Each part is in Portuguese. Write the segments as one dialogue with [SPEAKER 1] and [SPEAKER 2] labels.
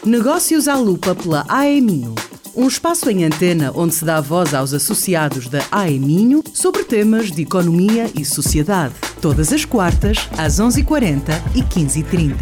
[SPEAKER 1] Negócios à Lupa pela AEMinho. Um espaço em antena onde se dá voz aos associados da AEMinho sobre temas de economia e sociedade. Todas as quartas, às 11h40 e 15h30.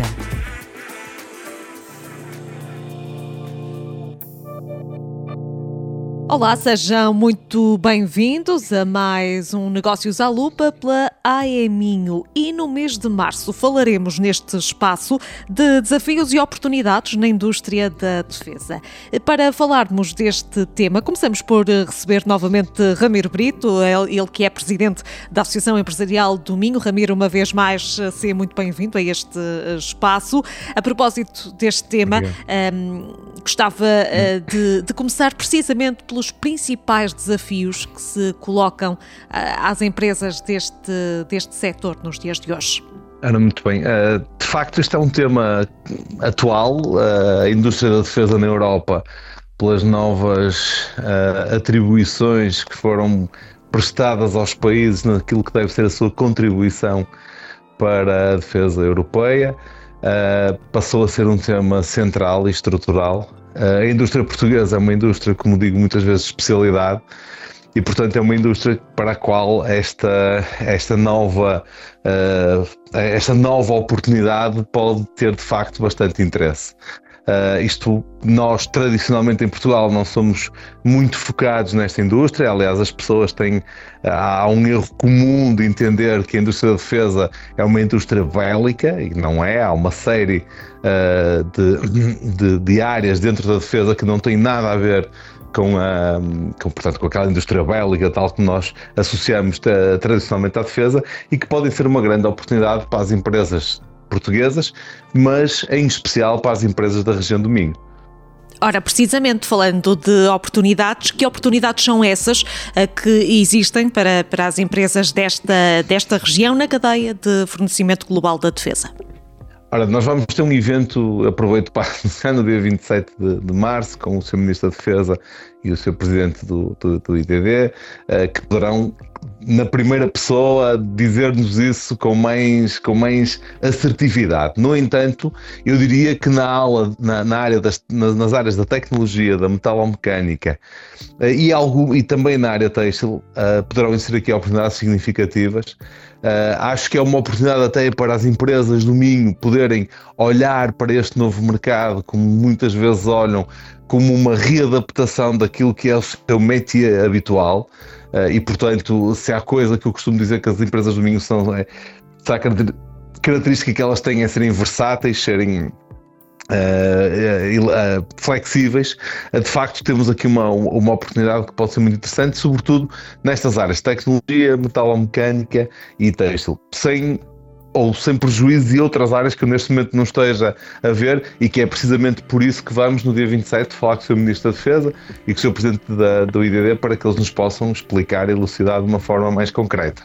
[SPEAKER 2] Olá, sejam muito bem-vindos a mais um Negócios à Lupa pela AEMinho. E no mês de março falaremos neste espaço de desafios e oportunidades na indústria da defesa. Para falarmos deste tema, começamos por receber novamente Ramiro Brito, ele que é presidente da Associação Empresarial do Minho. Ramiro, uma vez mais, seja muito bem-vindo a este espaço. A propósito deste tema, gostava de começar precisamente pelos principais desafios que se colocam às empresas deste setor nos dias de hoje.
[SPEAKER 3] Ana, muito bem. De facto, este é um tema atual. A indústria da defesa na Europa, pelas novas atribuições que foram prestadas aos países naquilo que deve ser a sua contribuição para a defesa europeia, passou a ser um tema central e estrutural. A indústria portuguesa é uma indústria, como digo muitas vezes, de especialidade e, portanto, é uma indústria para a qual esta nova oportunidade pode ter, de facto, bastante interesse. Nós tradicionalmente em Portugal não somos muito focados nesta indústria. Aliás, as pessoas há um erro comum de entender que a indústria da defesa é uma indústria bélica, e não é. Há uma série de áreas dentro da defesa que não têm nada a ver com aquela indústria bélica tal que nós associamos tradicionalmente à defesa, e que podem ser uma grande oportunidade para as empresas portuguesas, mas em especial para as empresas da região do Minho.
[SPEAKER 2] Ora, precisamente falando de oportunidades, que oportunidades são essas que existem para as empresas desta região na cadeia de fornecimento global da defesa?
[SPEAKER 3] Ora, nós vamos ter um evento, aproveito para anunciar, no dia 27 de março, com o Sr. Ministro da Defesa e o Sr. Presidente do IDD, que poderão, na primeira pessoa, dizer-nos isso com mais assertividade. No entanto, eu diria que nas áreas da tecnologia, da metalomecânica e também na área têxtil, poderão existir aqui oportunidades significativas. Acho que é uma oportunidade até para as empresas do Minho poderem olhar para este novo mercado, como muitas vezes olham, como uma readaptação daquilo que é o seu métier habitual. E, portanto, se há coisa que eu costumo dizer que as empresas do Minho se há característica que elas têm é serem versáteis, serem flexíveis, de facto temos aqui uma oportunidade que pode ser muito interessante, sobretudo nestas áreas de tecnologia, metalomecânica e têxtil, sem prejuízo de outras áreas que eu neste momento não esteja a ver, e que é precisamente por isso que vamos no dia 27 falar com o Sr. Ministro da Defesa e com o Sr. Presidente do IDD, para que eles nos possam explicar e elucidar de uma forma mais concreta.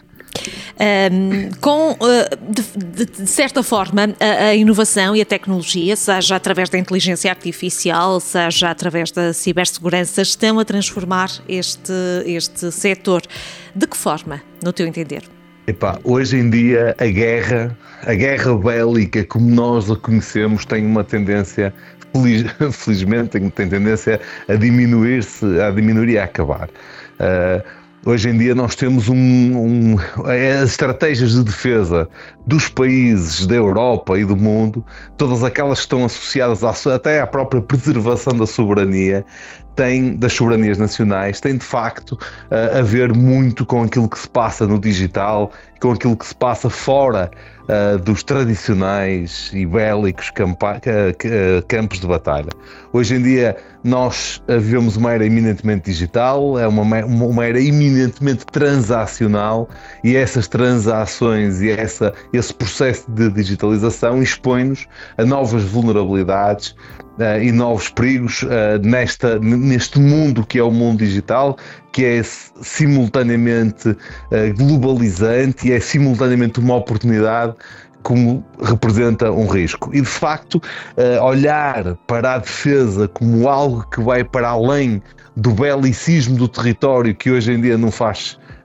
[SPEAKER 2] De certa forma, a inovação e a tecnologia, seja através da inteligência artificial, seja através da cibersegurança, estão a transformar este setor. De que forma, no teu entender?
[SPEAKER 3] Hoje em dia a guerra bélica como nós a conhecemos tem uma tendência, felizmente, tem tendência a diminuir e a acabar. Hoje em dia nós temos as estratégias de defesa dos países da Europa e do mundo, todas aquelas que estão associadas até à própria preservação da soberania, das soberanias nacionais, têm de facto a ver muito com aquilo que se passa no digital, com aquilo que se passa fora dos tradicionais e bélicos campos de batalha. Hoje em dia nós vivemos uma era eminentemente digital, é uma era eminentemente transacional, e essas transações e esse processo de digitalização expõe-nos a novas vulnerabilidades e novos perigos neste mundo que é o mundo digital, que é simultaneamente globalizante e é simultaneamente uma oportunidade, como representa um risco. E, de facto, olhar para a defesa como algo que vai para além do belicismo do território, que hoje em dia não faz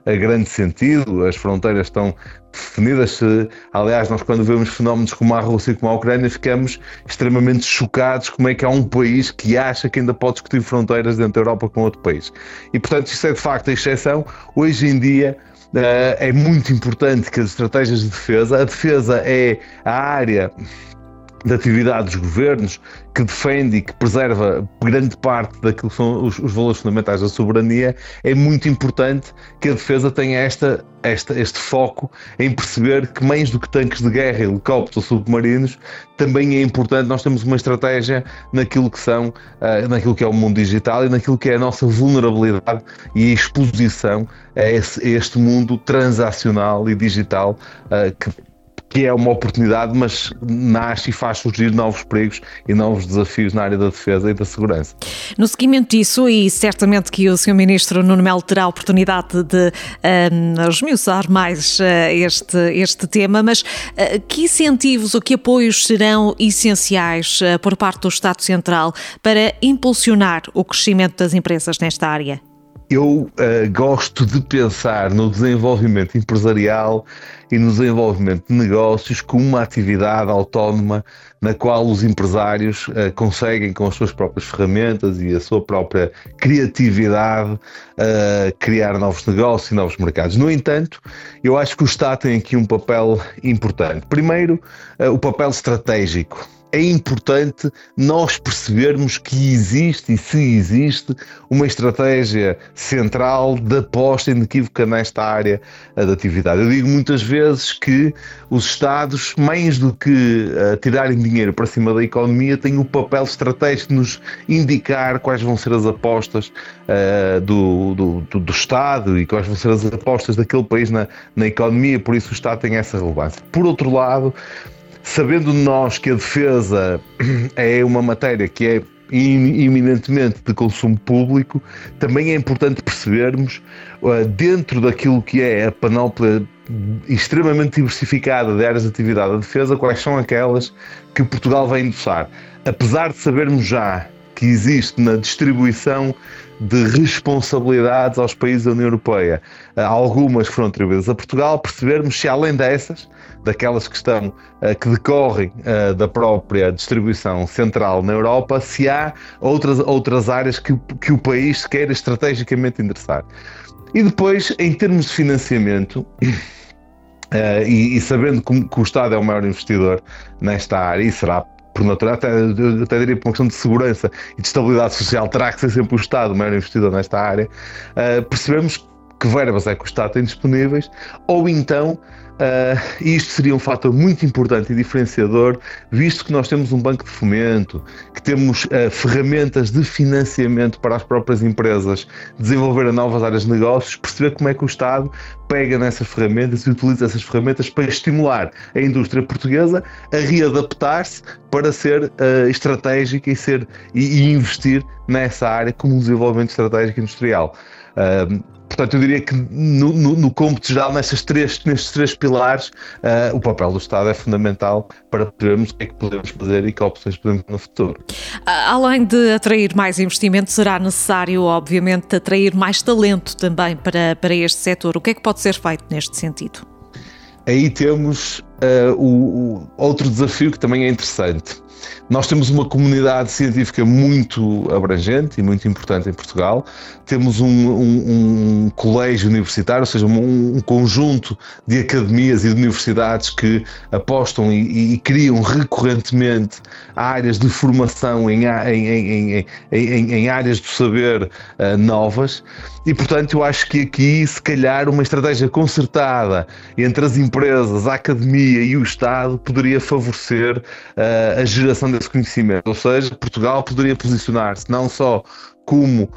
[SPEAKER 3] grande sentido, as fronteiras estão definidas. Aliás, nós quando vemos fenómenos como a Rússia e como a Ucrânia ficamos extremamente chocados como é que há um país que acha que ainda pode discutir fronteiras dentro da Europa com outro país. E portanto isso é de facto a exceção. Hoje em dia é muito importante que as estratégias de defesa, a defesa é a área de atividade dos governos que defende e que preserva grande parte daquilo que são os valores fundamentais da soberania. É muito importante que a defesa tenha este foco em perceber que, mais do que tanques de guerra, helicópteros ou submarinos, também é importante nós termos uma estratégia naquilo que é o mundo digital e naquilo que é a nossa vulnerabilidade e a exposição a este mundo transacional e digital que é uma oportunidade, mas nasce e faz surgir novos perigos e novos desafios na área da defesa e da segurança.
[SPEAKER 2] No seguimento disso, e certamente que o Sr. Ministro Nuno Melo terá a oportunidade de esmiuçar mais este tema, mas que incentivos ou que apoios serão essenciais por parte do Estado Central para impulsionar o crescimento das empresas nesta área?
[SPEAKER 3] Eu gosto de pensar no desenvolvimento empresarial e no desenvolvimento de negócios como uma atividade autónoma na qual os empresários conseguem, com as suas próprias ferramentas e a sua própria criatividade, criar novos negócios e novos mercados. No entanto, eu acho que o Estado tem aqui um papel importante. Primeiro, o papel estratégico. É importante nós percebermos que existe, e se existe, uma estratégia central de aposta inequívoca nesta área de atividade. Eu digo muitas vezes que os Estados, mais do que tirarem dinheiro para cima da economia, têm o papel estratégico de nos indicar quais vão ser as apostas do Estado e quais vão ser as apostas daquele país na economia, por isso o Estado tem essa relevância. Por outro lado, sabendo nós que a defesa é uma matéria que é eminentemente de consumo público, também é importante percebermos, dentro daquilo que é a panóplia extremamente diversificada de áreas de atividade da defesa, quais são aquelas que Portugal vai endossar. Apesar de sabermos já que existe na distribuição de responsabilidades aos países da União Europeia, algumas foram atribuídas a Portugal, percebermos se além daquelas que decorrem da própria distribuição central na Europa, se há outras áreas que o país queira estrategicamente endereçar. E depois, em termos de financiamento, e sabendo que o Estado é o maior investidor nesta área, e será por natural, até diria por uma questão de segurança e de estabilidade social, terá que ser sempre o Estado o maior investidor nesta área, percebemos que verbas é que o Estado tem disponíveis, ou então, e isto seria um fator muito importante e diferenciador, visto que nós temos um banco de fomento, que temos ferramentas de financiamento para as próprias empresas desenvolver novas áreas de negócios, perceber como é que o Estado pega nessas ferramentas e utiliza essas ferramentas para estimular a indústria portuguesa a readaptar-se para ser estratégica e investir nessa área como um desenvolvimento estratégico industrial. Portanto, eu diria que no cômputo geral, nestes três pilares, o papel do Estado é fundamental para percebermos o que é que podemos fazer e que opções podemos ter no futuro.
[SPEAKER 2] Além de atrair mais investimento, será necessário, obviamente, atrair mais talento também para este setor. O que é que pode ser feito neste sentido?
[SPEAKER 3] Aí temos o outro desafio que também é interessante. Nós temos uma comunidade científica muito abrangente e muito importante em Portugal. Temos um colégio universitário, ou seja, um conjunto de academias e de universidades que apostam e criam recorrentemente áreas de formação em áreas do saber novas. E, portanto, eu acho que aqui, se calhar, uma estratégia concertada entre as empresas, a academia e o Estado poderia favorecer a geração desse conhecimento. Ou seja, Portugal poderia posicionar-se não só como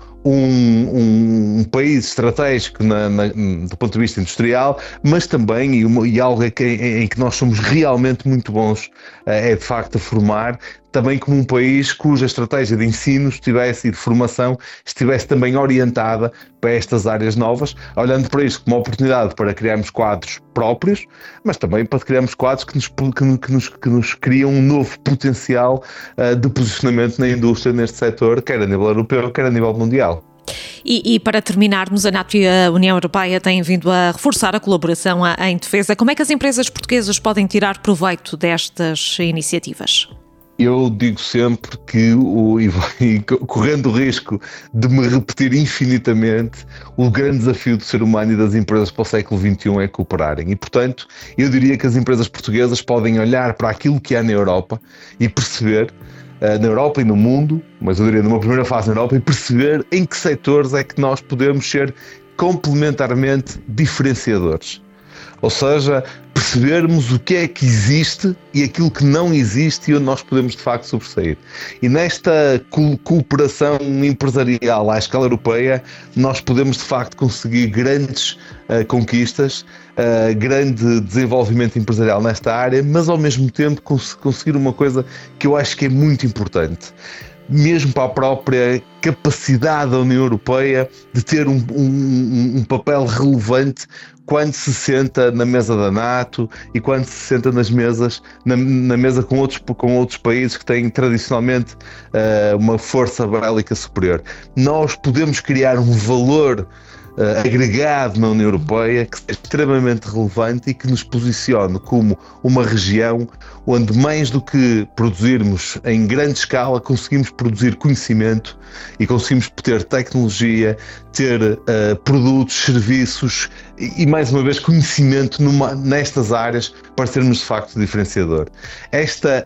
[SPEAKER 3] um país estratégico do ponto de vista industrial, mas também, e algo em que nós somos realmente muito bons, é de facto a formar, também como um país cuja estratégia de ensino e de formação estivesse também orientada para estas áreas novas, olhando para isto como uma oportunidade para criarmos quadros próprios, mas também para criarmos quadros que nos criam um novo potencial de posicionamento na indústria neste setor, quer a nível europeu, quer a nível mundial.
[SPEAKER 2] E para terminarmos, a NATO e a União Europeia têm vindo a reforçar a colaboração em defesa. Como é que as empresas portuguesas podem tirar proveito destas iniciativas?
[SPEAKER 3] Eu digo sempre que, correndo o risco de me repetir infinitamente, o grande desafio do ser humano e das empresas para o século XXI é cooperarem. E, portanto, eu diria que as empresas portuguesas podem olhar para aquilo que há na Europa e perceber, na Europa e no mundo, mas eu diria numa primeira fase na Europa, e perceber em que setores é que nós podemos ser complementarmente diferenciadores. Ou seja, percebermos o que é que existe e aquilo que não existe e onde nós podemos de facto sobressair. E nesta cooperação empresarial à escala europeia, nós podemos de facto conseguir grandes conquistas, grande desenvolvimento empresarial nesta área, mas ao mesmo tempo conseguir uma coisa que eu acho que é muito importante, mesmo para a própria capacidade da União Europeia de ter um papel relevante quando se senta na mesa da NATO e quando se senta nas mesas, na mesa com outros países que têm tradicionalmente uma força bélica superior. Nós podemos criar um valor agregado na União Europeia que seja extremamente relevante e que nos posicione como uma região onde, mais do que produzirmos em grande escala, conseguimos produzir conhecimento e conseguimos ter tecnologia, ter produtos, serviços e mais uma vez conhecimento nestas áreas para sermos de facto diferenciadores. Esta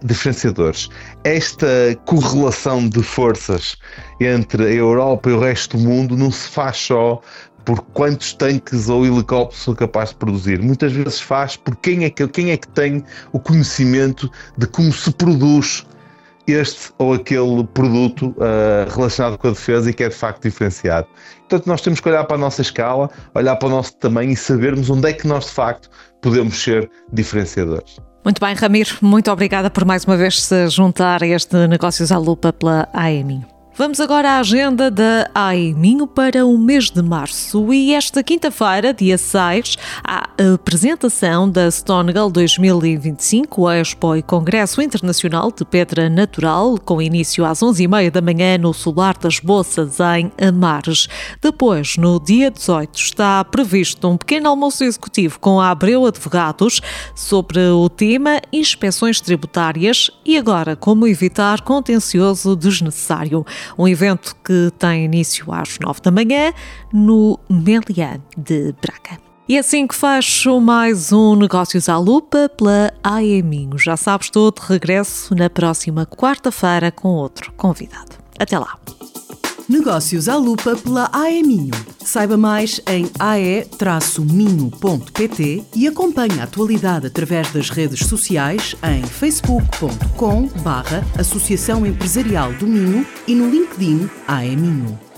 [SPEAKER 3] correlação de forças entre a Europa e o resto do mundo não se faz só por quantos tanques ou helicópteros sou capaz de produzir. Muitas vezes faz por quem é que tem o conhecimento de como se produz este ou aquele produto relacionado com a defesa e que é de facto diferenciado. Portanto, nós temos que olhar para a nossa escala, olhar para o nosso tamanho e sabermos onde é que nós de facto podemos ser diferenciadores.
[SPEAKER 2] Muito bem, Ramiro, muito obrigada por mais uma vez se juntar a este Negócios à Lupa pela AEMinho. Vamos agora à agenda da AEMinho para o mês de março e esta quinta-feira, dia 6, há a apresentação da Stonegal 2025, a Expo e Congresso Internacional de Pedra Natural, com início às 11h30 da manhã no Solar das Boças, em Amares. Depois, no dia 18, está previsto um pequeno almoço executivo com a Abreu Advogados sobre o tema inspeções tributárias e agora como evitar contencioso desnecessário. Um evento que tem início às 9 da manhã no Meliá de Braga. E assim que fecho mais um Negócios à Lupa pela AEMinho. Já sabes, estou de regresso na próxima quarta-feira com outro convidado. Até lá.
[SPEAKER 1] Negócios à Lupa pela AEMinho. Saiba mais em ae-minho.pt e acompanhe a atualidade através das redes sociais em facebook.com/Associação Empresarial do Minho e no LinkedIn AEMinho.